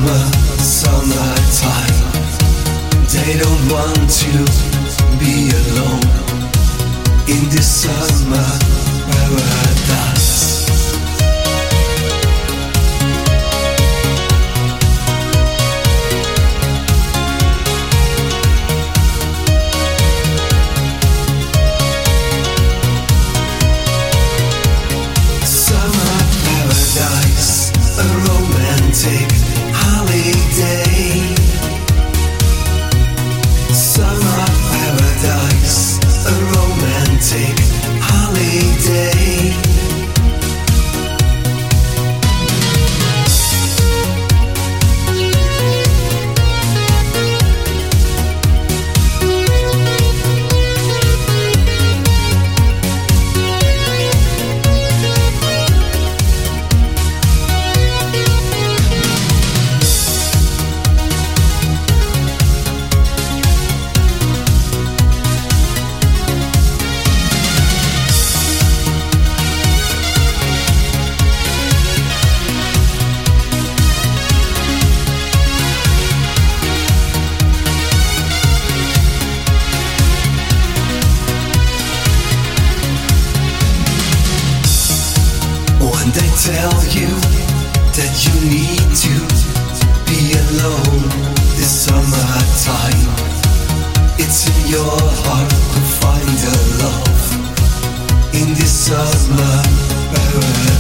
summertime. They don't want to be alone in this summer paradise. Summer paradise, a romantic holiday. Summer paradise, a romantic holiday. When they tell you that you need to be alone this summertime, it's in your heart to find a love in this summer paradise.